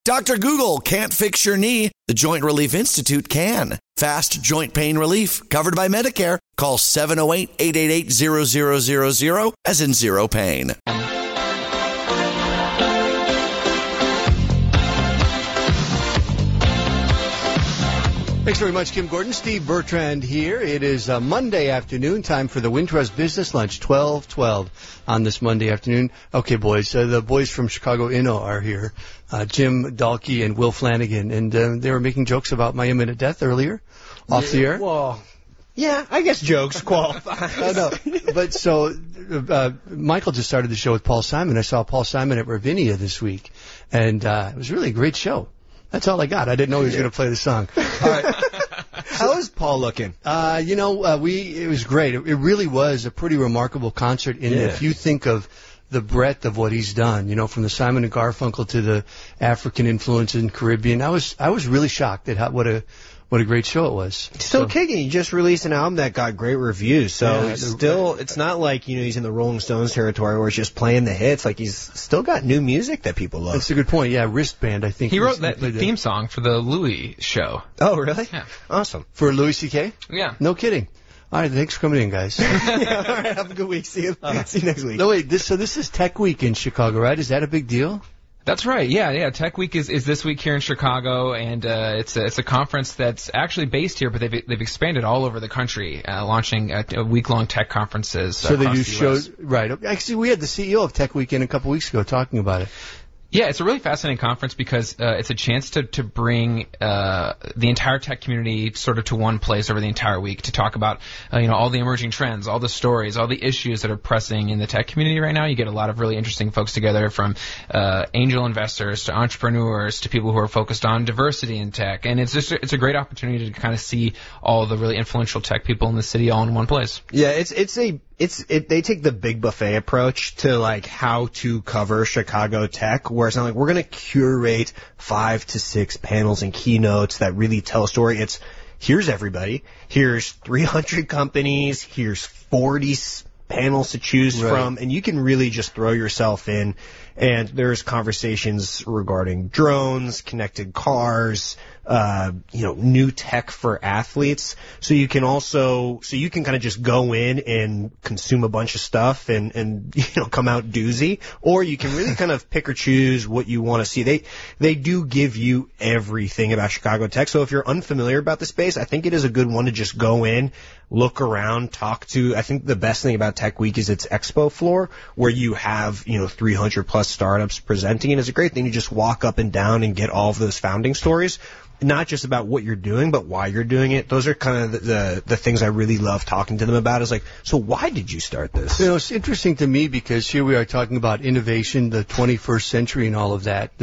Dr. Google can't fix your knee. The Joint Relief Institute can. Fast joint pain relief, covered by Medicare. Call 708-888-0000, as in zero pain. Thanks very much, Kim Gordon. Steve Bertrand here. It is Monday afternoon, time for the Wintrust Business Lunch, 12:12 on this Monday afternoon. Okay, boys, the boys from Chicago Inno are here, Jim Dahlke and Will Flanagan, and they were making jokes about my imminent death earlier, off the air. Well, yeah, I guess jokes qualify. No, but so Michael just started the show with Paul Simon. I saw Paul Simon at Ravinia this week, and it was really a great show. That's all I got. I didn't know he was going to play the song. All right. How is Paul looking? It was great. It really was a pretty remarkable concert. If you think of the breadth of what he's done, from the Simon and Garfunkel to the African influence in Caribbean, I was really shocked at what a great show it was. Still kicking. He just released an album that got great reviews. So it's not like, he's in the Rolling Stones territory where he's just playing the hits. Like, he's still got new music that people love. That's a good point. Yeah, Wristband, I think. He wrote that theme song for the Louis show. Oh, really? Yeah. Awesome. For Louis C.K.? Yeah. No kidding. All right, thanks for coming in, guys. All right, have a good week. See you next week. No, wait, this is Tech Week in Chicago, right? Is that a big deal? That's right. Yeah. Tech Week is this week here in Chicago, and it's a conference that's actually based here, but they've expanded all over the country, launching a week-long tech conferences. So they do shows, right? Actually, we had the CEO of Tech Week in a couple weeks ago talking about it. Yeah, it's a really fascinating conference because it's a chance to bring the entire tech community sort of to one place over the entire week to talk about all the emerging trends, all the stories, all the issues that are pressing in the tech community right now. You get a lot of really interesting folks together, from angel investors to entrepreneurs to people who are focused on diversity in tech, and it's a great opportunity to kind of see all the really influential tech people in the city all in one place. Yeah, they take the big buffet approach to like how to cover Chicago tech, where it's not like we're going to curate 5 to 6 panels and keynotes that really tell a story. It's here's everybody, here's 300 companies, here's 40 panels to choose from, and you can really just throw yourself in. And there's conversations regarding drones, connected cars, new tech for athletes. So you can kind of just go in and consume a bunch of stuff and come out doozy, or you can really kind of pick or choose what you want to see. They do give you everything about Chicago tech. So if you're unfamiliar about the space, I think it is a good one to just go in, look around, talk to. I think the best thing about Tech Week is its expo floor, where you have 300 plus startups presenting, and it's a great thing to just walk up and down and get all of those founding stories, not just about what you're doing, but why you're doing it. Those are kind of the things I really love talking to them about, is like, so why did you start this? It's interesting to me because here we are talking about innovation, the 21st century and all of that,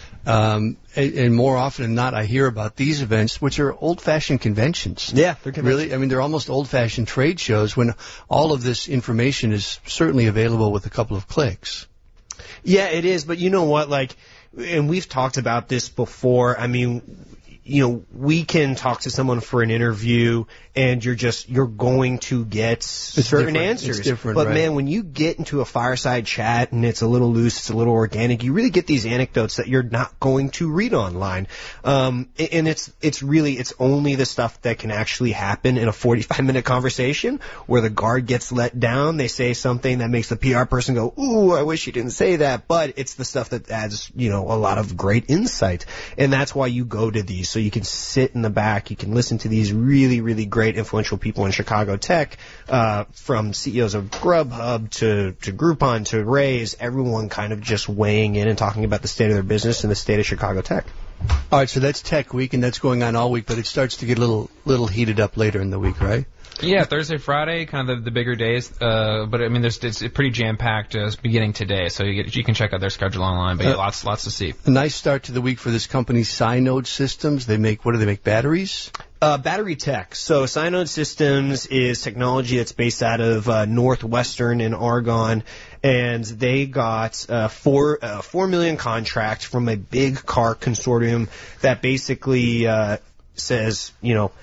and more often than not, I hear about these events, which are old-fashioned conventions. Yeah, they're conventions. Really, I mean, they're almost old-fashioned trade shows when all of this information is certainly available with a couple of clicks. Yeah, it is, but you know what, and we've talked about this before. I mean, we can talk to someone for an interview and you're going to get certain answers. It's different, but right. Man, when you get into a fireside chat and it's a little loose, it's a little organic, you really get these anecdotes that you're not going to read online. And it's only the stuff that can actually happen in a 45-minute conversation where the guard gets let down. They say something that makes the PR person go, ooh, I wish you didn't say that. But it's the stuff that adds, a lot of great insight. And that's why you go to these. So you can sit in the back, you can listen to these really, really great influential people in Chicago tech, from CEOs of Grubhub to Groupon to Raise, everyone kind of just weighing in and talking about the state of their business and the state of Chicago tech. All right, so that's Tech Week, and that's going on all week, but it starts to get a little heated up later in the week, right? Yeah, Thursday, Friday, kind of the bigger days. But I mean, it's pretty jam-packed beginning today, so you can check out their schedule online. But lots to see. A nice start to the week for this company, Synode Systems. What do they make? Batteries? Battery tech. So Synode Systems is technology that's based out of Northwestern in Argonne, and they got a $4 million contract from a big car consortium that basically says,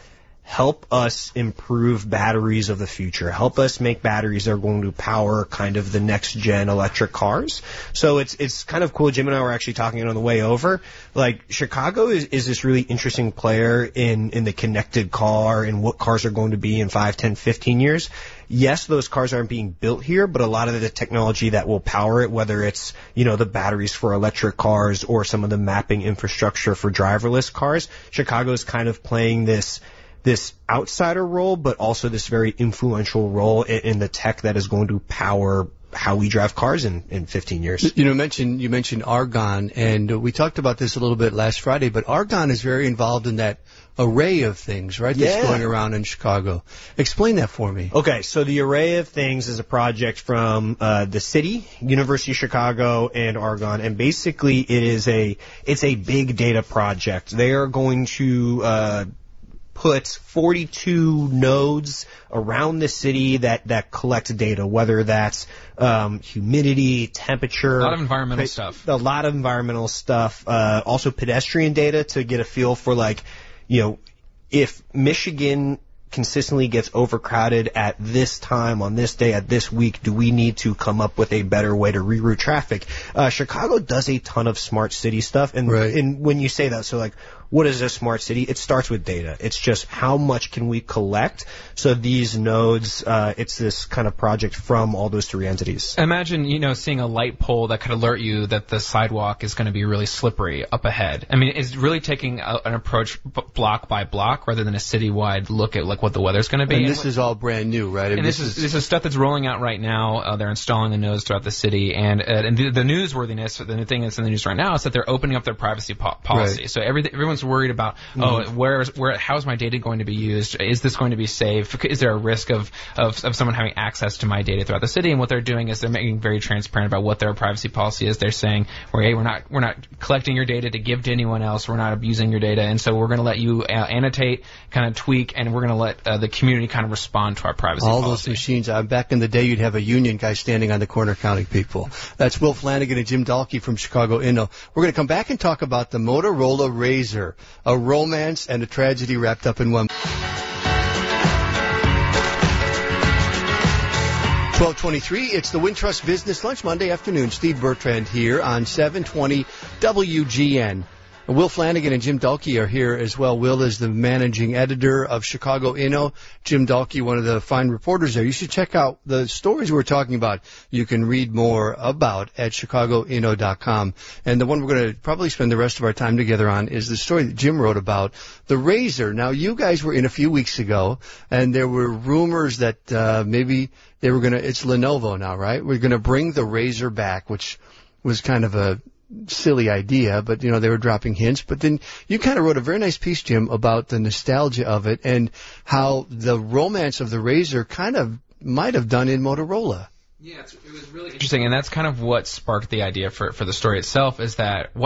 help us improve batteries of the future, help us make batteries that are going to power kind of the next gen electric cars. So it's kind of cool. Jim and I were actually talking on the way over. Like, Chicago is this really interesting player in the connected car and what cars are going to be in 5, 10, 15 years. Yes, those cars aren't being built here, but a lot of the technology that will power it, whether it's, the batteries for electric cars or some of the mapping infrastructure for driverless cars, Chicago is kind of playing this outsider role, but also this very influential role in the tech that is going to power how we drive cars in 15 years. You mentioned Argonne, and we talked about this a little bit last Friday, but Argonne is very involved in that array of things, right? Yeah. That's going around in Chicago. Explain that for me. Okay, so the Array of Things is a project from the city, University of Chicago, and Argonne, and basically it's a big data project. They are going to put 42 nodes around the city that collect data, whether that's humidity, temperature. A lot of environmental stuff. A lot of environmental stuff. Also pedestrian data to get a feel for, if Michigan consistently gets overcrowded at this time, on this day, at this week, do we need to come up with a better way to reroute traffic? Chicago does a ton of smart city stuff, and, right. And when you say that, so what is a smart city? It starts with data. It's just how much can we collect? So these nodes, it's this kind of project from all those three entities. Imagine, seeing a light pole that could alert you that the sidewalk is going to be really slippery up ahead. I mean, it's really taking an approach block by block rather than a citywide look at what the weather's going to be. And this is all brand new, right? And this is stuff that's rolling out right now. They're installing the nodes throughout the city, and the newsworthiness, the new thing that's in the news right now is that they're opening up their privacy policy. Right. So everyone's worried about, how's my data going to be used? Is this going to be safe? Is there a risk of someone having access to my data throughout the city? And what they're doing is they're making very transparent about what their privacy policy is. They're saying, we're not collecting your data to give to anyone else. We're not abusing your data, and so we're going to let you annotate, kind of tweak, and we're going to let the community kind of respond to our privacy all policy. Those machines. Back in the day, you'd have a union guy standing on the corner counting people. That's Will Flanagan and Jim Dahlke from Chicago Inno. We're going to come back and talk about the Motorola Razr, a romance and a tragedy wrapped up in one. 12:23. It's the Wintrust Business Lunch, Monday afternoon. Steve Bertrand here on 720 WGN. Will Flanagan and Jim Dahlke are here as well. Will is the managing editor of Chicago Inno. Jim Dahlke, one of the fine reporters there. You should check out the stories we're talking about. You can read more about at chicagoinno.com. And the one we're going to probably spend the rest of our time together on is the story that Jim wrote about, the Razr. Now, you guys were in a few weeks ago, and there were rumors that maybe they were going to, it's Lenovo now, right? We're going to bring the Razr back, which was kind of a silly idea, but they were dropping hints. But then you kind of wrote a very nice piece, Jim, about the nostalgia of it and how the romance of the Razr kind of might have done in Motorola. Yeah, it was really interesting, and that's kind of what sparked the idea for the story itself. Is that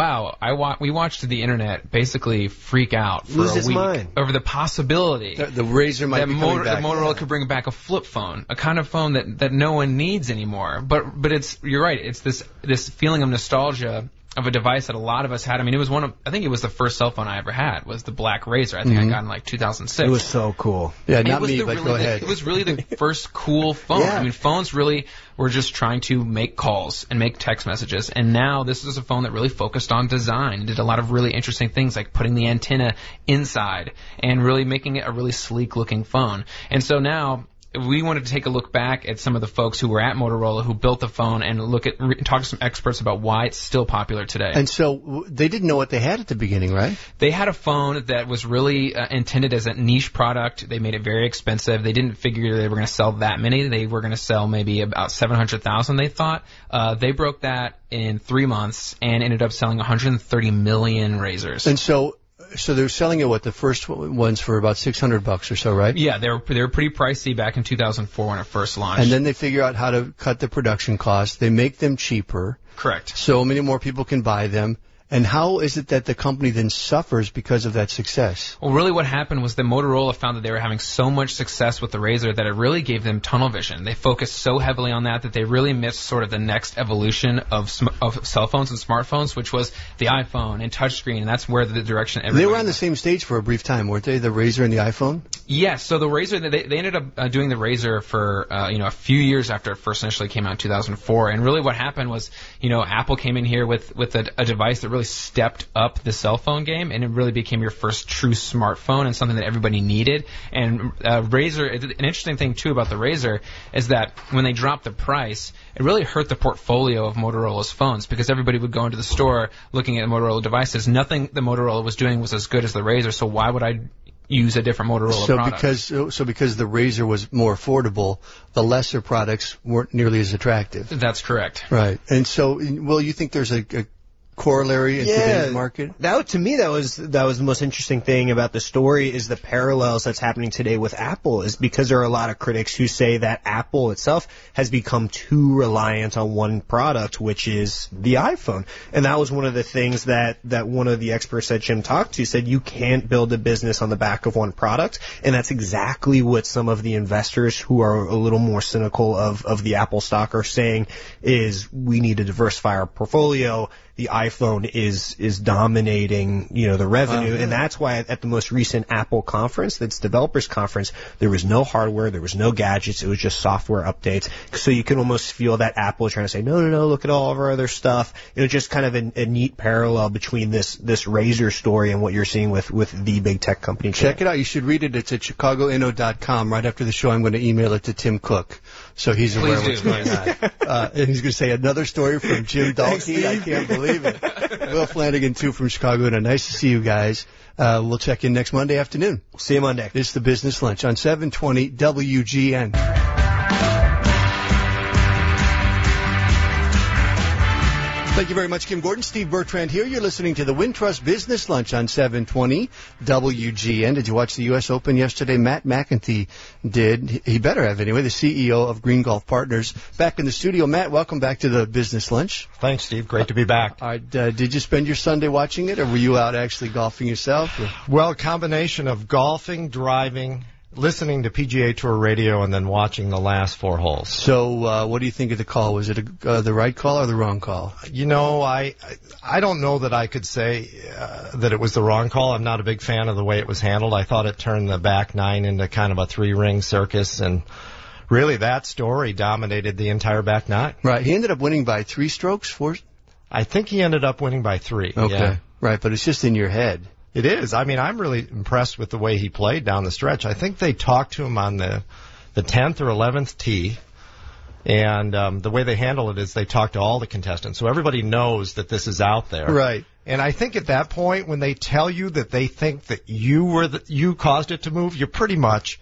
we watched the internet basically freak out for a week over the possibility the Razr might be coming back. Motorola could bring back a flip phone, a kind of phone that no one needs anymore. But you're right. It's this feeling of nostalgia of a device that a lot of us had. I mean, I think it was the first cell phone I ever had, was the black Razr. I think I got in 2006. It was so cool. Yeah, not me, but go ahead. It was really the first cool phone. Yeah. I mean, phones really were just trying to make calls and make text messages. And now this is a phone that really focused on design, did a lot of really interesting things like putting the antenna inside and really making it a really sleek looking phone. And so now we wanted to take a look back at some of the folks who were at Motorola who built the phone and talk to some experts about why it's still popular today. And so they didn't know what they had at the beginning, right? They had a phone that was really intended as a niche product. They made it very expensive. They didn't figure they were going to sell that many. They were going to sell maybe about 700,000, they thought. They broke that in 3 months and ended up selling 130 million Razrs. And so they're selling it, the first ones for about $600 or so, right? Yeah, they were pretty pricey back in 2004 when it first launched. And then they figure out how to cut the production costs. They make them cheaper. Correct. So many more people can buy them. And how is it that the company then suffers because of that success? Well, really what happened was that Motorola found that they were having so much success with the Razr that it really gave them tunnel vision. They focused so heavily on that they really missed sort of the next evolution of cell phones and smartphones, which was the iPhone and touchscreen, and that's where the direction everybody They were on went. the same stage for a brief time, weren't they, the Razr and the iPhone? Yes, so the Razr, they ended up doing the Razr for a few years after it first initially came out in 2004, and really what happened was Apple came in here with a device that really stepped up the cell phone game, and it really became your first true smartphone and something that everybody needed. And Razr, an interesting thing too about the Razr is that when they dropped the price, it really hurt the portfolio of Motorola's phones because everybody would go into the store looking at Motorola devices. Nothing the Motorola was doing was as good as the Razr, so why would I use a different Motorola product? Because the Razr was more affordable, the lesser products weren't nearly as attractive. That's correct. Right. And so, well, you think there's a corollary in today's market? To me, that was the most interesting thing about the story is the parallels that's happening today with Apple is because there are a lot of critics who say that Apple itself has become too reliant on one product, which is the iPhone. And that was one of the things that one of the experts that Jim talked to said you can't build a business on the back of one product. And that's exactly what some of the investors who are a little more cynical of the Apple stock are saying is we need to diversify our portfolio. The iPhone is dominating, the revenue, and that's why at the most recent Apple conference, that's developers conference, there was no hardware, there was no gadgets, it was just software updates. So you can almost feel that Apple is trying to say, no, look at all of our other stuff. Just kind of a neat parallel between this Razr story and what you're seeing with the big tech company. Check it out. You should read it. It's at chicagoinno.com. Right after the show, I'm going to email it to Tim Cook, so he's aware of what's going on. And he's going to say another story from Jim Dahlke. I can't believe it. Will Flanagan, too, from Chicago. And nice to see you guys. We'll check in next Monday afternoon. See you Monday. It's the Business Lunch on 720 WGN. Thank you very much, Kim Gordon. Steve Bertrand here. You're listening to the Wintrust Business Lunch on 720 WGN. Did you watch the U.S. Open yesterday? Matt McEntee did. He better have anyway, the CEO of Green Golf Partners. Back in the studio. Matt, welcome back to the Business Lunch. Thanks, Steve. Great to be back. Did you spend your Sunday watching it, or were you out actually golfing yourself? Or? Well, a combination of golfing, driving, listening to PGA Tour radio, and then watching the last 4 holes. So what do you think of the call? Was it the right call or the wrong call? I don't know that I could say that it was the wrong call. I'm not a big fan of the way it was handled. I thought it turned the back 9 into kind of a 3-ring circus, and really that story dominated the entire back 9. Right. He ended up winning by 3 strokes? 4? I think he ended up winning by 3. Okay. Yeah. Right, but it's just in your head. It is. I mean, I'm really impressed with the way he played down the stretch. I think they talked to him on the 10th or 11th tee, and the way they handle it is they talk to all the contestants. So everybody knows that this is out there. Right. And I think at that point, when they tell you that they think that you caused it to move, you're pretty much,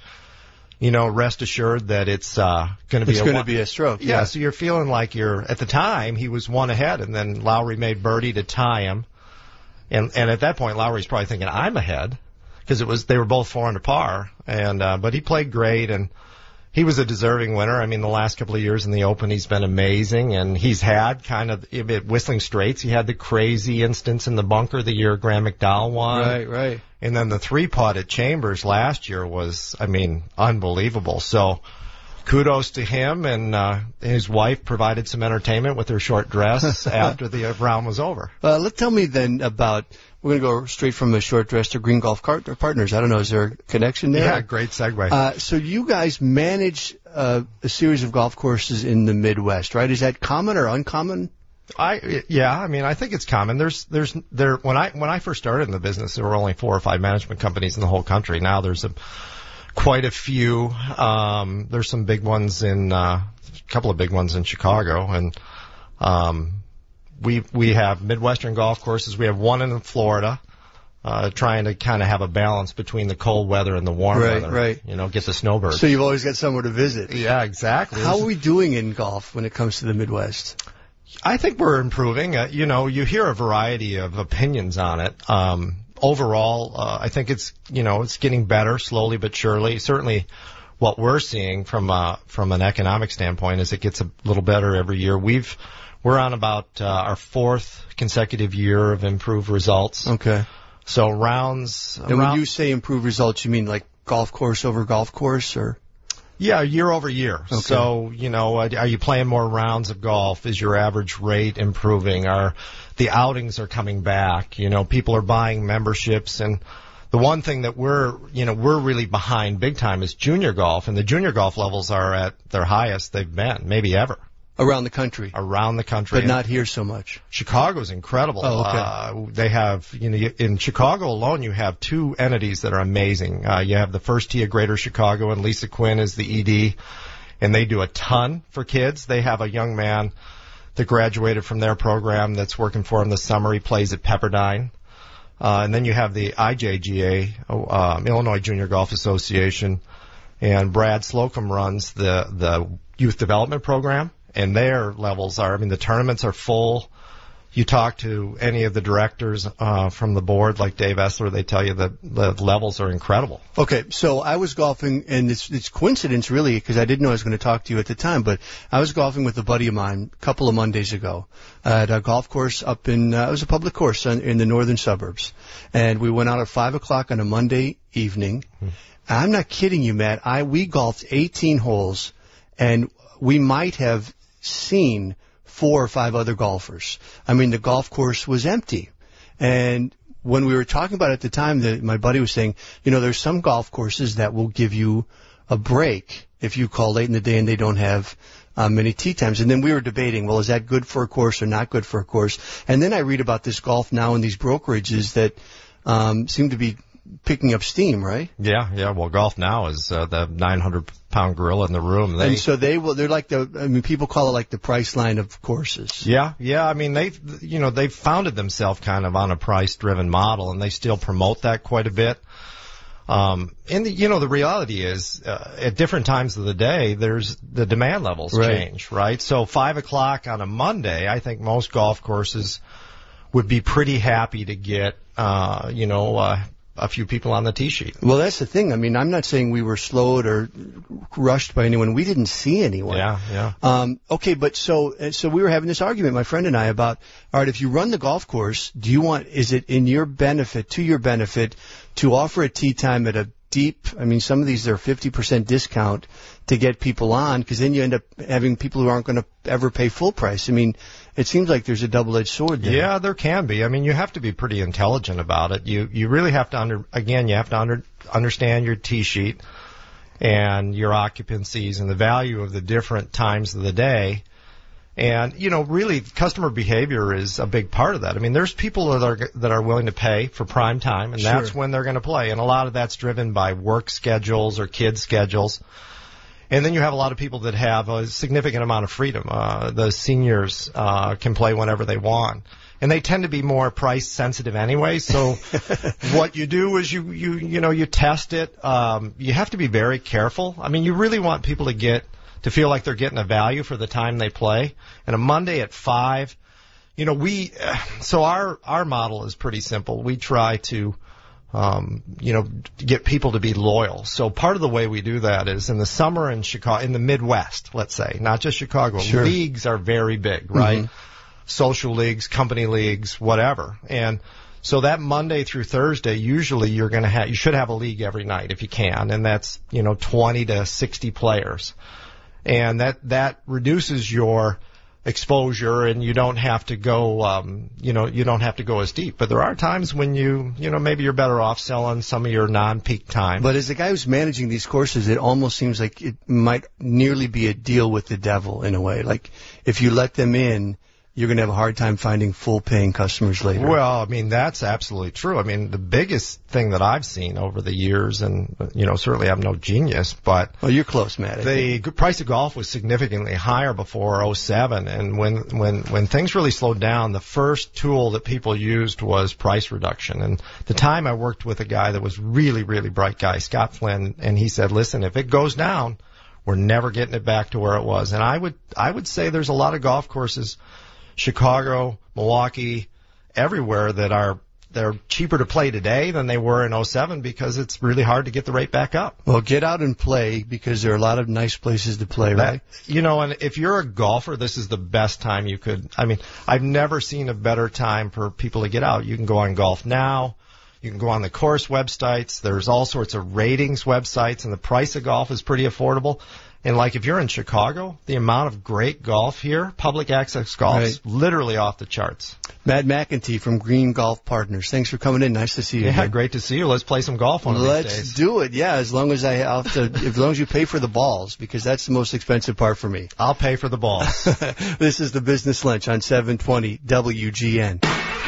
rest assured that it's going to be a stroke. Yeah, so you're feeling like at the time, he was 1 ahead, and then Lowry made birdie to tie him. And at that point, Lowry's probably thinking, I'm ahead, because they were both 4 under par. But he played great, and he was a deserving winner. I mean, the last couple of years in the Open, he's been amazing, and he's had kind of at Whistling Straits, he had the crazy instance in the bunker the year Graham McDowell won. Right. And then the 3-putt at Chambers last year was, unbelievable. So kudos to him, and his wife provided some entertainment with her short dress after the round was over. Tell me then about, we're going to go straight from a short dress to Green Golf Partners. I don't know, is there a connection there? Yeah, great segue. So you guys manage a series of golf courses in the Midwest, right? Is that common or uncommon? I think it's common. When I first started in the business, there were only 4 or 5 management companies in the whole country. Now there's quite a few. There's some big ones a couple of big ones in Chicago, and we have Midwestern golf courses. We have one in Florida, trying to kind of have a balance between the cold weather and the warm weather. Right. Get the snowbirds. So you've always got somewhere to visit. Yeah, exactly. How are we doing in golf when it comes to the Midwest? I think we're improving. You hear a variety of opinions on it. Overall, I think it's getting better slowly but surely. Certainly, what we're seeing from an economic standpoint is it gets a little better every year. We're on about our 4th consecutive year of improved results. Okay. So rounds. And when you say improved results, you mean like golf course over golf course, or? Yeah, year over year. Okay. So, are you playing more rounds of golf? Is your average rate improving? The outings are coming back? People are buying memberships, and The one thing that we're really behind big time is junior golf, and the junior golf levels are at their highest they've been, maybe ever. Around the country. Around the country. But not here so much. Chicago's incredible. Oh, okay. They have, in Chicago alone, you have two entities that are amazing. You have the First Tee of Greater Chicago, and Lisa Quinn is the ED, and they do a ton for kids. They have a young man that graduated from their program that's working for them this summer. He plays at Pepperdine. And then you have the IJGA, Illinois Junior Golf Association, and Brad Slocum runs the youth development program. And their levels are, the tournaments are full. You talk to any of the directors from the board, like Dave Essler, they tell you that the levels are incredible. Okay, so I was golfing, and it's coincidence really, because I didn't know I was going to talk to you at the time, but I was golfing with a buddy of mine a couple of Mondays ago at a golf course up in, it was a public course in the northern suburbs. And we went out at 5 o'clock on a Monday evening. I'm not kidding you, Matt. We golfed 18 holes, and we might have seen 4 or 5 other golfers. The golf course was empty. And when we were talking about it at the time, my buddy was saying, there's some golf courses that will give you a break if you call late in the day and they don't have many tee times. And then we were debating, well, is that good for a course or not good for a course? And then I read about this Golf Now and these brokerages that seem to be picking up steam, right? Yeah. Well, Golf Now is the 900-pound gorilla in the room. And so they're like people call it like the Priceline of courses. Yeah. They've founded themselves kind of on a price-driven model, and they still promote that quite a bit. And the reality is, at different times of the day, the demand levels change, right? So 5 o'clock on a Monday, I think most golf courses would be pretty happy to get, a few people on the tee sheet. Well, that's the thing. I'm not saying we were slowed or rushed by anyone. We didn't see anyone. Yeah. Okay, but so we were having this argument, my friend and I, about, all right, if you run the golf course, is it to your benefit, to offer a tee time at a deep, some of these are 50% discount to get people on, because then you end up having people who aren't going to ever pay full price. It seems like there's a double-edged sword there. Yeah, there can be. You have to be pretty intelligent about it. You really have to understand your tee sheet and your occupancies and the value of the different times of the day. And, really customer behavior is a big part of that. There's people that are willing to pay for prime time, and that's when they're going to play. And a lot of that's driven by work schedules or kids' schedules. And then you have a lot of people that have a significant amount of freedom. The seniors can play whenever they want. And they tend to be more price sensitive anyway. So what you do is you test it. You have to be very careful. You really want people to feel like they're getting a value for the time they play. And a Monday at 5, so our model is pretty simple. We try to get people to be loyal. So part of the way we do that is in the summer in Chicago, in the Midwest, let's say, not just Chicago, leagues are very big, right? Mm-hmm. Social leagues, company leagues, whatever. And so that Monday through Thursday, usually you should have a league every night if you can, and that's, 20 to 60 players. And that reduces your exposure, and you don't have to go, you don't have to go as deep. But there are times when maybe you're better off selling some of your non-peak time. But as the guy who's managing these courses, it almost seems like it might nearly be a deal with the devil in a way. Like, if you let them in, you're going to have a hard time finding full-paying customers later. Well, that's absolutely true. The biggest thing that I've seen over the years, and, certainly I'm no genius, but... Well, you're close, Matt. The price of golf was significantly higher before 07, and when things really slowed down, the first tool that people used was price reduction. And the time I worked with a guy that was really, really bright guy, Scott Flynn, and he said, listen, if it goes down, we're never getting it back to where it was. And I would say there's a lot of golf courses, Chicago, Milwaukee, everywhere they're cheaper to play today than they were in 07 because it's really hard to get the rate back up. Well, get out and play because there are a lot of nice places to play, right? And if you're a golfer, this is the best time you could. I've never seen a better time for people to get out. You can go on Golf Now. You can go on the course websites. There's all sorts of ratings websites, and the price of golf is pretty affordable. And like if you're in Chicago, the amount of great golf here, public access golf, is literally off the charts. Matt McEntee from Green Golf Partners. Thanks for coming in. Nice to see you. Yeah, great to see you. Let's play some golf one of these days. Let's do it. Yeah, as long as as long as you pay for the balls, because that's the most expensive part for me. I'll pay for the balls. This is the Business Lunch on 720 WGN.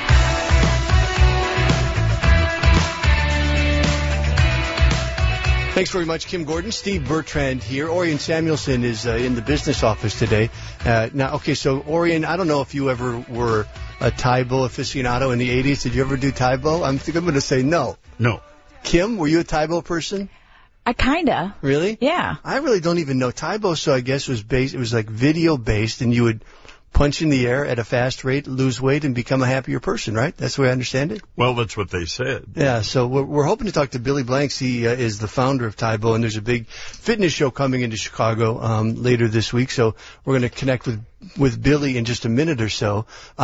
Thanks very much, Kim Gordon. Steve Bertrand here. Orion Samuelson is in the business office today. So Orion, I don't know if you ever were a Taibo aficionado in the 80s. Did you ever do Taibo? I think I'm going to say no. No. Kim, were you a Taibo person? I kinda. Really? Yeah. I really don't even know. Taibo, so I guess it was like video based, and you would punch in the air at a fast rate, lose weight, and become a happier person, right? That's the way I understand it? Well, that's what they said. Yeah, so we're hoping to talk to Billy Blanks. He is the founder of Taibo, and there's a big fitness show coming into Chicago later this week, so we're going to connect with Billy in just a minute or so.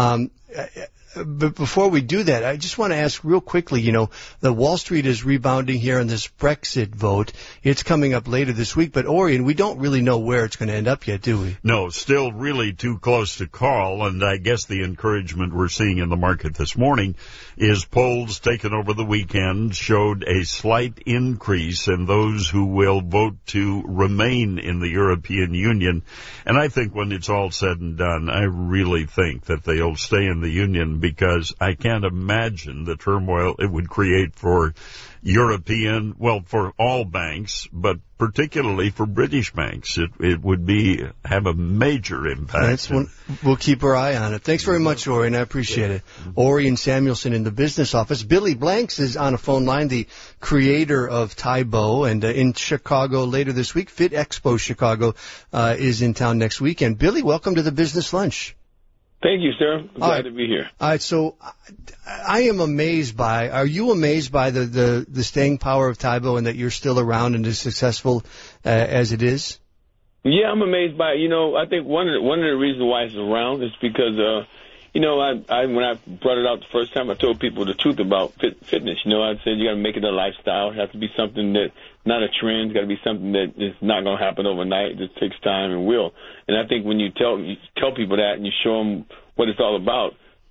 But before we do that, I just want to ask real quickly, the Wall Street is rebounding here on this Brexit vote. It's coming up later this week, but Orion, we don't really know where it's going to end up yet, do we? No, still really too close to call, and I guess the encouragement we're seeing in the market this morning is polls taken over the weekend showed a slight increase in those who will vote to remain in the European Union. And I think when it's all said and done, I really think that they'll stay in the Union, because I can't imagine the turmoil it would create for for all banks, but particularly for British banks. It would have a major impact. We'll keep our eye on it. Thanks very much, Orion. I appreciate it. Orion Samuelson in the business office. Billy Blanks is on a phone line, the creator of Taibo, and in Chicago later this week. Fit Expo Chicago is in town next weekend. Billy, welcome to the Business Lunch. Thank you, sir. I'm glad to be here. All right, so I am amazed by, are you amazed by the staying power of Taibo and that you're still around and as successful as it is? Yeah, I'm amazed by it. I think one of the reasons why it's around is because, when I brought it out the first time, I told people the truth about fitness. I said you got to make it a lifestyle. It has to be something that, not a trend. It's got to be something that is not going to happen overnight. It just takes time and will. And I think when you tell people that and you show them what it's all about,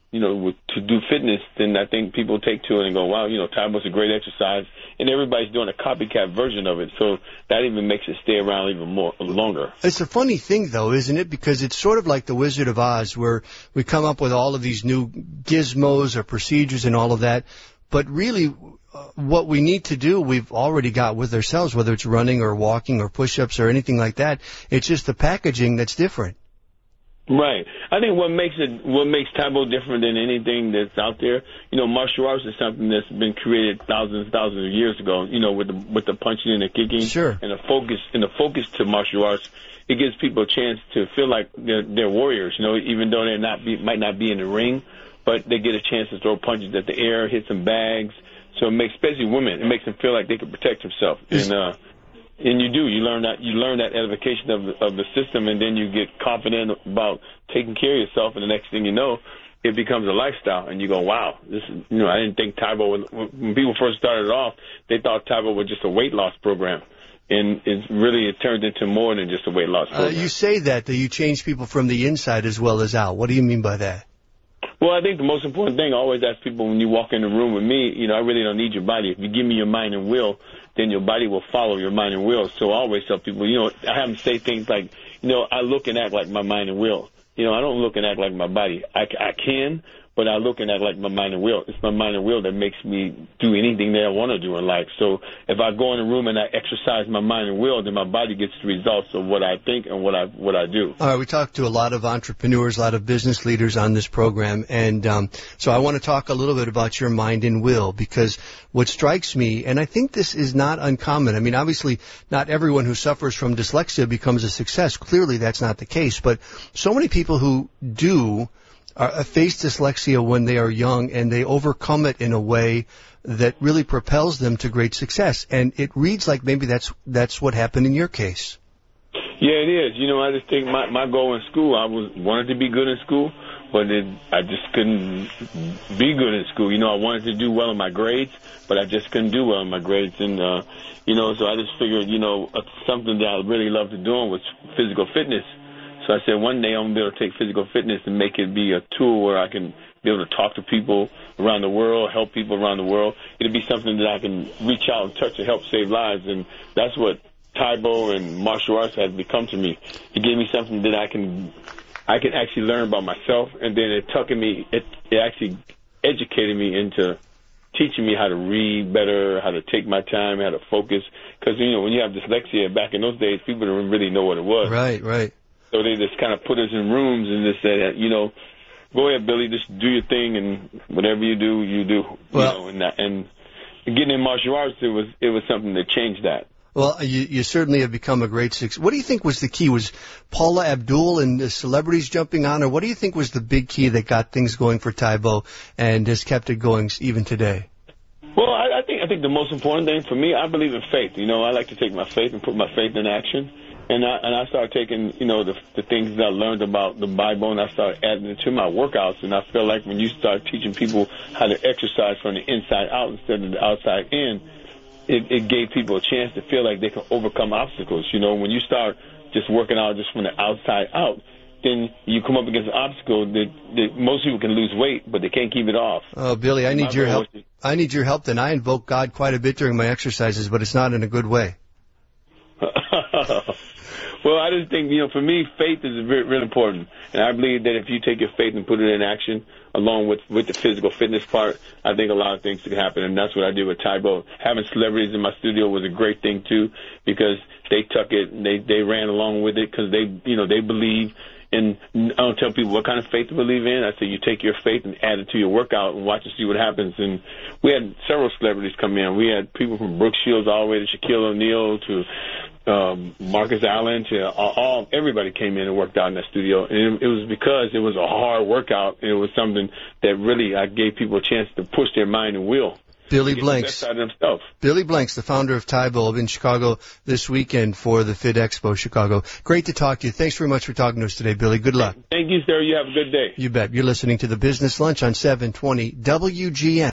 to do fitness, then I think people take to it and go, wow, Taibo's a great exercise, and everybody's doing a copycat version of it. So that even makes it stay around even longer. It's a funny thing, though, isn't it? Because it's sort of like the Wizard of Oz, where we come up with all of these new gizmos or procedures and all of that, but really what we need to do, we've already got with ourselves, whether it's running or walking or push-ups or anything like that. It's just the packaging that's different. Right. I think what makes Taibo different than anything that's out there, martial arts is something that's been created thousands of years ago, with the punching and the kicking. Sure. And the focus to martial arts, it gives people a chance to feel like they're warriors, even though might not be in the ring, but they get a chance to throw punches at the air, hit some bags. So it makes, especially women, it makes them feel like they can protect themselves. And you learn that edification of the system, and then you get confident about taking care of yourself, and the next thing you know, it becomes a lifestyle, and you go, wow, this is, I didn't think Taibo when people first started off, they thought Taibo was just a weight loss program. And it turned into more than just a weight loss program. You say that you change people from the inside as well as out. What do you mean by that? Well, I think the most important thing, I always ask people when you walk in the room with me, I really don't need your body. If you give me your mind and will, then your body will follow your mind and will. So I always tell people, I have them say things like, I look and act like my mind and will. I don't look and act like my body. I can, but I look and act like my mind and will. It's my mind and will that makes me do anything that I want to do in life. So if I go in a room and I exercise my mind and will, then my body gets the results of what I think and what I do. All right, we talked to a lot of entrepreneurs, a lot of business leaders on this program, and so I want to talk a little bit about your mind and will, because what strikes me, and I think this is not uncommon. I mean, obviously, not everyone who suffers from dyslexia becomes a success. Clearly, that's not the case, but so many people who do face dyslexia when they are young, and they overcome it in a way that really propels them to great success. And it reads like maybe that's what happened in your case. Yeah, it is. I just think my goal in school, I wanted to be good in school, but I just couldn't be good in school. I wanted to do well in my grades, but I just couldn't do well in my grades. And, so I just figured, something that I really loved doing was physical fitness. So I said one day I'm going to be able to take physical fitness and make it be a tool where I can be able to talk to people around the world, help people around the world. It'll be something that I can reach out and touch and help save lives. And that's what Taebo and martial arts has become to me. It gave me something that I can actually learn about myself, and then it actually educated me into teaching me how to read better, how to take my time, how to focus. Because, when you have dyslexia, back in those days, people didn't really know what it was. Right. So they just kind of put us in rooms and just said, go ahead, Billy, just do your thing, and whatever you do, you do. Well, and getting in martial arts, it was something that changed that. Well, you certainly have become a great success. What do you think was the key? Was Paula Abdul and the celebrities jumping on, or what do you think was the big key that got things going for Taebo and has kept it going even today? Well, I think the most important thing for me, I believe in faith. I like to take my faith and put my faith in action. And I started taking, the things that I learned about the Bible, and I started adding it to my workouts. And I feel like when you start teaching people how to exercise from the inside out instead of the outside in, it gave people a chance to feel like they can overcome obstacles. When you start just working out just from the outside out, then you come up against an obstacle that most people can lose weight, but they can't keep it off. Oh, Billy, I need your help. I need your help. Then I invoke God quite a bit during my exercises, but it's not in a good way. Well, I just think, for me, faith is really important. And I believe that if you take your faith and put it in action, along with the physical fitness part, I think a lot of things can happen. And that's what I did with Taebo. Having celebrities in my studio was a great thing, too, because they took it and they ran along with it because they believe. And I don't tell people what kind of faith to believe in. I say you take your faith and add it to your workout and watch and see what happens. And we had several celebrities come in. We had people from Brooke Shields all the way to Shaquille O'Neal to Marcus Allen to everybody came in and worked out in that studio. And it was because it was a hard workout, and it was something that really I gave people a chance to push their mind and will. Billy Blanks. Billy Blanks, the founder of Taebo, in Chicago this weekend for the Fit Expo Chicago. Great to talk to you. Thanks very much for talking to us today, Billy. Good luck. Thank you, sir. You have a good day. You bet. You're listening to the Business Lunch on 720 WGN.